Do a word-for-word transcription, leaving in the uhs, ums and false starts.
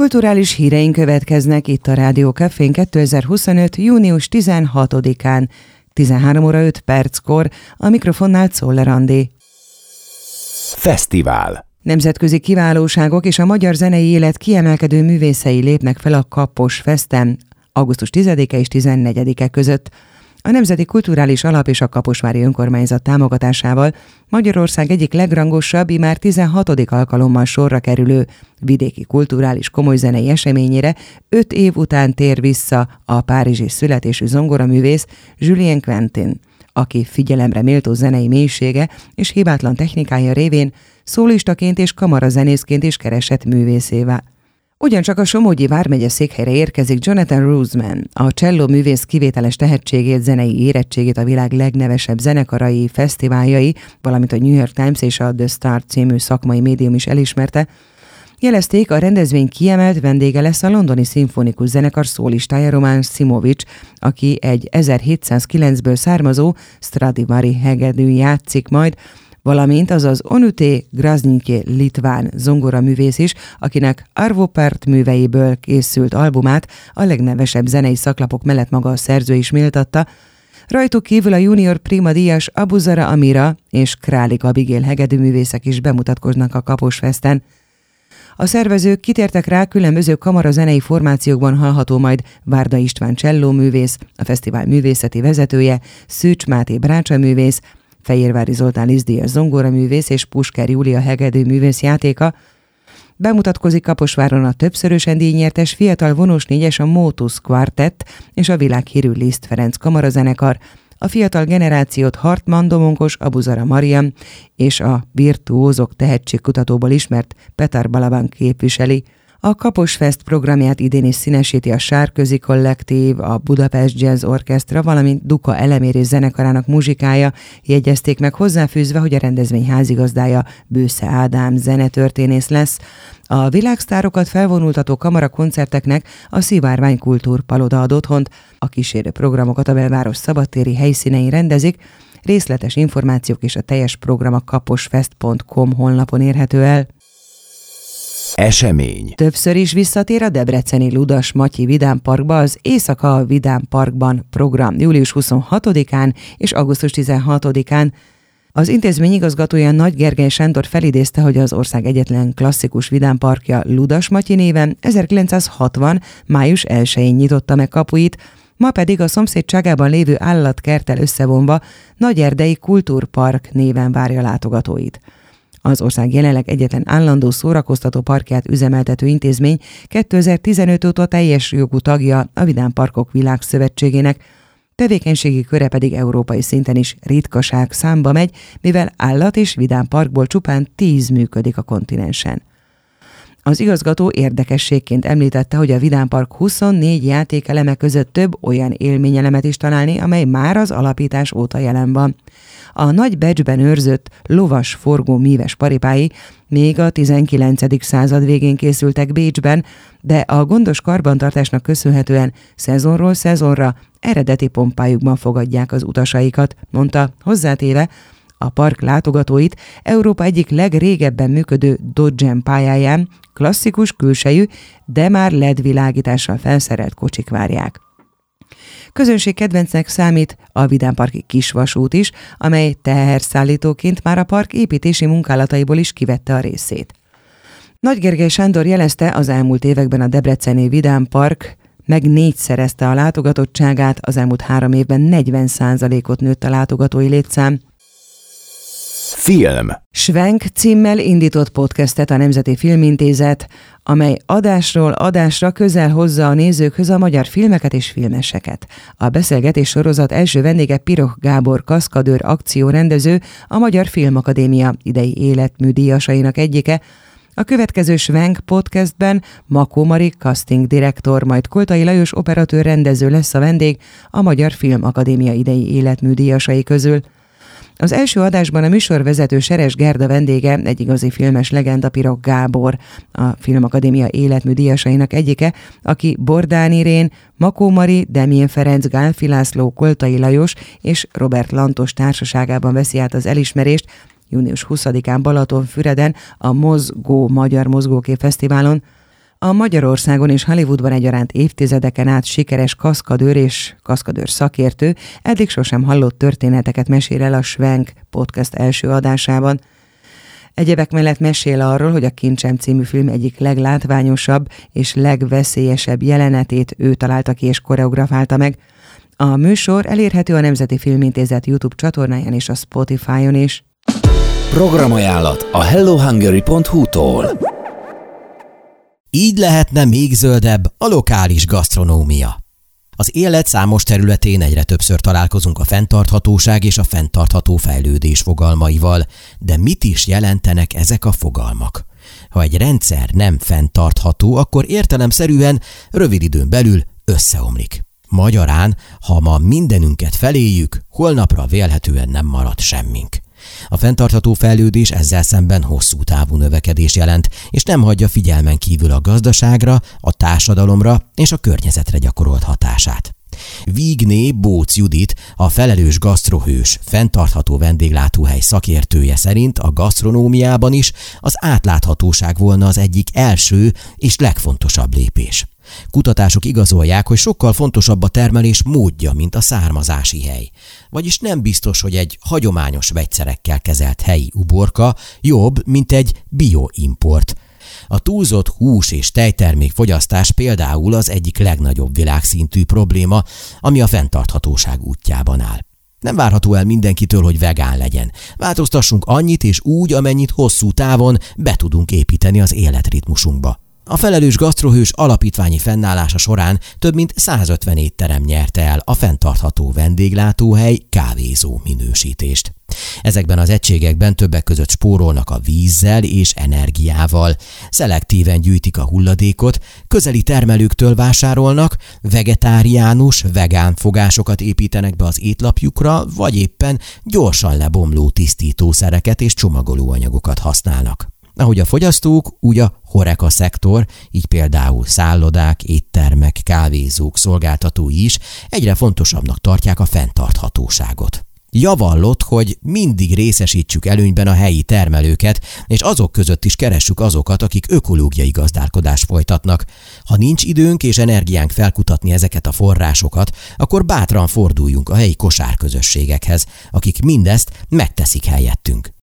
Kulturális híreink következnek itt a Rádió Cafén kétezer-huszonöt. június tizenhatodikán, tizenhárom óra öt perckor, a mikrofonnál Czoller Andi. Fesztivál. Nemzetközi kiválóságok és a magyar zenei élet kiemelkedő művészei lépnek fel a Kapos Festen augusztus tizedike és tizennegyedike között. A Nemzeti Kulturális Alap és a Kaposvári Önkormányzat támogatásával Magyarország egyik legrangosabb, immár tizenhatodik alkalommal sorra kerülő vidéki kulturális komolyzenei eseményére öt év után tér vissza a párizsi születésű zongoraművész Julien Quentin, aki figyelemre méltó zenei mélysége és hibátlan technikája révén szólistaként és kamarazenészként is keresett művészévé. Ugyancsak a Somogyi vármegye székhelyre érkezik Jonathan Roseman, a cselló művész kivételes tehetségét, zenei érettségét a világ legnevesebb zenekarai, fesztiváljai, valamint a New York Times és a The Star című szakmai médium is elismerte. Jelezték, a rendezvény kiemelt vendége lesz a londoni szimfonikus zenekar szólistája Roman Simovics, aki egy ezerhétszázkilencből származó Stradivari hegedűn játszik majd, valamint az az Onutė Grasnytė litván zongoraművész is, akinek Arvo Pärt műveiből készült albumát a legnevesebb zenei szaklapok mellett maga a szerző is méltatta. Rajtuk kívül a junior prima díjas Abuzara Amira és Králik Abigail hegedűművészek is bemutatkoznak a Kapos Festen. A szervezők kitértek rá, különböző kamarazenei formációkban hallható majd Várda István csellóművész, a fesztivál művészeti vezetője, Szűcs Máté brácsaművész, Fehérvári Zoltán Lizdíjas zongoraművész és Pusker Júlia hegedűművész játéka. Bemutatkozik Kaposváron a többszörösen díjnyertes fiatal vonós négyes a Motus Quartett és a világhírű Liszt Ferenc kamarazenekar, a fiatal generációt Hartmann Domonkos, Abuzara Mariam és a virtuózok tehetségkutatóból ismert Petar Balaban képviseli. A Kapos Fest programját idén is színesíti a Sárközi Kollektív, a Budapest Jazz Orchestra, valamint Duka Elemér zenekarának muzsikája, jegyezték meg hozzáfűzve, hogy a rendezvény házigazdája Bősze Ádám zenetörténész lesz. A világsztárokat felvonultató kamarakoncerteknek a Szivárvány Kultúrpaloda ad otthont, a kísérő programokat a belváros szabadtéri helyszínein rendezik. Részletes információk és a teljes program a kaposfest pont com honlapon érhető el. Esemény. Többször is visszatér a debreceni Ludas Matyi Vidám Parkba az Éjszaka a Vidám Parkban program július huszonhatodikán és augusztus tizenhatodikán. Az intézmény igazgatója Nagy Gergely Sándor felidézte, hogy az ország egyetlen klasszikus vidámparkja Ludas Matyi néven ezerkilencszázhatvan. május elsején nyitotta meg kapuit, ma pedig a szomszédságában lévő állatkerttel összevonva Nagyerdei Kultúrpark néven várja látogatóit. Az ország jelenleg egyetlen állandó szórakoztató parkját üzemeltető intézmény kétezer-tizenöt óta teljes jogú tagja a Vidámparkok Világszövetségének, tevékenységi köre pedig európai szinten is ritkaság számba megy, mivel állat- és vidámparkból csupán tíz működik a kontinensen. Az igazgató érdekességként említette, hogy a Vidámpark huszonnégy játékeleme között több olyan élményelemet is találni, amely már az alapítás óta jelen van. A nagy becsben őrzött lovas forgó míves paripái még a tizenkilencedik század végén készültek Bécsben, de a gondos karbantartásnak köszönhetően szezonról szezonra eredeti pompájukban fogadják az utasaikat, mondta, hozzátéve, a park látogatóit Európa egyik legrégebben működő Dodge pályáján klasszikus külsejű, de már el é dé világítással felszerelt kocsik várják. Közönség kedvencnek számít a Vidámparki kisvasút is, amely teherszállítóként már a park építési munkálataiból is kivette a részét. Nagy Gergely Sándor jelezte, az elmúlt években a debreceni Vidámpark meg négyszerezte a látogatottságát, az elmúlt három évben negyven százalékot nőtt a látogatói létszám. Film. Schwenk címmel indított podcastet a Nemzeti Filmintézet, amely adásról adásra közel hozza a nézőkhöz a magyar filmeket és filmeseket. A beszélgetés sorozat első vendége Piroh Gábor kaszkadőr akciórendező, a Magyar Filmakadémia idei életműdíjasainak egyike. A következő Schwenk podcastben Makó Mari casting direktor, majd Koltai Lajos operatőr rendező lesz a vendég a Magyar Filmakadémia idei életműdíjasai közül. Az első adásban a műsorvezető Seres Gerda vendége, egy igazi filmes legenda, Piroh Gábor, a Filmakadémia életműdíjasainak egyike, aki Bordán Irén, Makó Mari, Demjén Ferenc, Gálfi László, Koltai Lajos és Robert Lantos társaságában veszi át az elismerést június huszadikán Balatonfüreden a Mozgó Magyar Mozgókép Fesztiválon. A Magyarországon és Hollywoodban egyaránt évtizedeken át sikeres kaszkadőr és kaszkadőr szakértő eddig sosem hallott történeteket mesél el a Schwenk podcast első adásában. Egyebek mellett mesél arról, hogy a Kincsem című film egyik leglátványosabb és legveszélyesebb jelenetét ő találta ki és koreografálta meg. A műsor elérhető a Nemzeti Filmintézet YouTube csatornáján és a Spotify-on is. Programajánlat a hello hungary pont hu-tól. Így lehetne még zöldebb a lokális gasztronómia. Az élet számos területén egyre többször találkozunk a fenntarthatóság és a fenntartható fejlődés fogalmaival, de mit is jelentenek ezek a fogalmak? Ha egy rendszer nem fenntartható, akkor értelemszerűen rövid időn belül összeomlik. Magyarán, ha ma mindenünket feléjük, holnapra vélhetően nem marad semmink. A fenntartható fejlődés ezzel szemben hosszú távú növekedés jelent, és nem hagyja figyelmen kívül a gazdaságra, a társadalomra és a környezetre gyakorolt hatását. Vigné Bóc Judit, a felelős gasztrohős, fenntartható vendéglátóhely szakértője szerint a gasztronómiában is az átláthatóság volna az egyik első és legfontosabb lépés. Kutatások igazolják, hogy sokkal fontosabb a termelés módja, mint a származási hely. Vagyis nem biztos, hogy egy hagyományos vegyszerekkel kezelt helyi uborka jobb, mint egy bioimport. A túlzott hús- és tejtermék fogyasztás például az egyik legnagyobb világszintű probléma, ami a fenntarthatóság útjában áll. Nem várható el mindenkitől, hogy vegán legyen. Változtassunk annyit és úgy, amennyit hosszú távon be tudunk építeni az életritmusunkba. A felelős gasztrohős alapítványi fennállása során több mint százötven étterem nyerte el a fenntartható vendéglátóhely kávézó minősítést. Ezekben az egységekben többek között spórolnak a vízzel és energiával, szelektíven gyűjtik a hulladékot, közeli termelőktől vásárolnak, vegetáriánus, vegán fogásokat építenek be az étlapjukra, vagy éppen gyorsan lebomló tisztítószereket és csomagolóanyagokat használnak. Ahogy a fogyasztók, úgy a HoReCa szektor, így például szállodák, éttermek, kávézók, szolgáltatói is egyre fontosabbnak tartják a fenntarthatóságot. Javallott, hogy mindig részesítsük előnyben a helyi termelőket, és azok között is keressük azokat, akik ökológiai gazdálkodást folytatnak. Ha nincs időnk és energiánk felkutatni ezeket a forrásokat, akkor bátran forduljunk a helyi kosárközösségekhez, akik mindezt megteszik helyettünk.